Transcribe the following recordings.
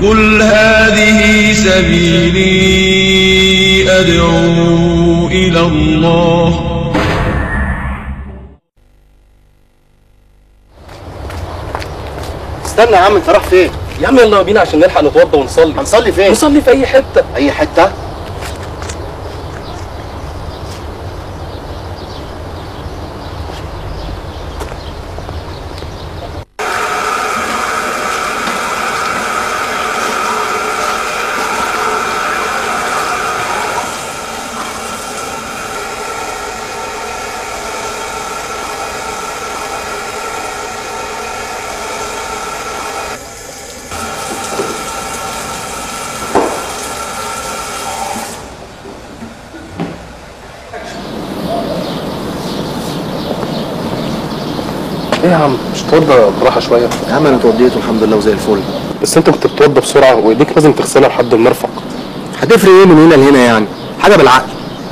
قل هذه سبيلي أدعو إلى الله. استنى يا عم، انت رايح فين؟ يا عم يلا بينا عشان نلحق نتوضى ونصلي. هنصلي فين؟ نصلي في اي حته. اي حته؟ ايه يا عم مش تتوضى براحه شويه؟ يا عم انا اتوضيت والحمد لله وزي الفل. بس انت كنت بتتوضى بسرعه وايديك لازم تغسلها لحد المرفق. هتفرق ايه من هنا لهنا يعني؟ حاجه بالعقل.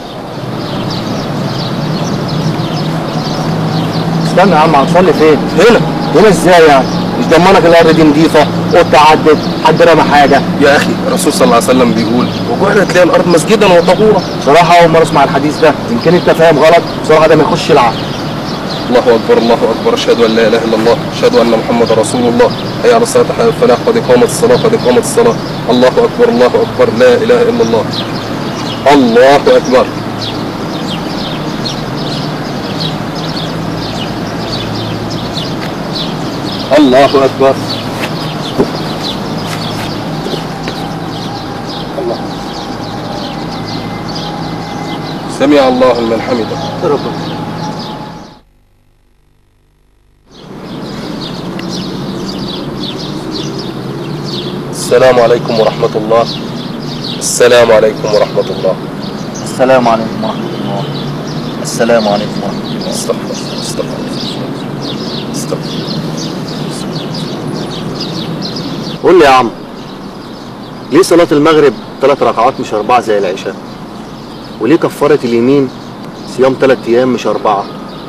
استنى يا عم، هنصلي فين؟ هنا ازاي يعني؟ مش ضمنك الارض دي نضيفه، قطه عدت، حد رمى حاجه؟ يا اخي الرسول صلى الله عليه وسلم بيقول وجعلت تلاقي الارض مسجدا وطهورا. بصراحه اول مره اسمع الحديث ده، يمكن انت فاهم غلط، بصراحه ده ما يخش العقل. الله اكبر الله اكبر، اشهد ان لا اله الا الله، اشهد ان محمد رسول الله، حي على الصلاه حي على الفلاح، قد قامت الصلاه قد قامت الصلاه، الله اكبر الله اكبر، لا اله الا الله، الله اكبر. الله اكبر. الله سمع الله لمن حمده. ربنا. السلام عليكم ورحمة الله. السلام عليكم ورحمة الله. السلام عليكم ورحمه الله. السلام عليكم ورحمه الله. استغفر استغفر استغفر. قول لي يا عم، ليه صلاة المغرب 3 ركعات مش 4 زي العشاء؟ وليه كفارة اليمين صيام 3 أيام مش 4؟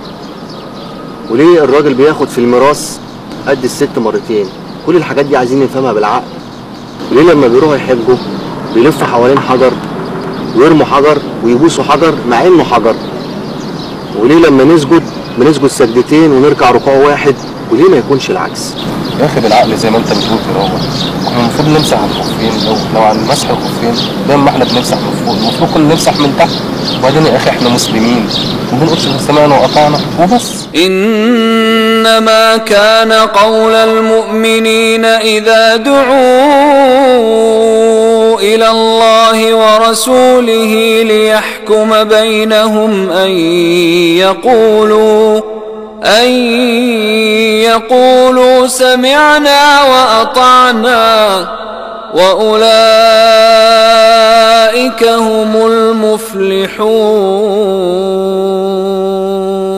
وليه الراجل بياخد في الميراث قد الست مرتين؟ كل الحاجات دي عايزين نفهمها بالعقل. وليه لما بيروحوا يحجوا بيلفوا حوالين حجر ويرموا حجر ويبوسوا حجر مع انه حجر؟ وليه لما بنسجد سجدتين ونركع ركوع واحد؟ وليه ما يكونش العكس؟ يا اخي بالعقل زي ما انت بتقول كده، هو احنا المفروض نمسح الخفين. لو عن مسح الخفين زي ما احنا بنمسح من فوق، المفروض كنا نمسح من تحت. وبعدين يا اخي احنا مسلمين ما بنقولش سمعنا وأطعنا وبس. إنما كان قول المؤمنين إذا دعوا إلى الله ورسوله ليحكم بينهم أن يقولوا سمعنا وأطعنا وأولئك هم المفلحون.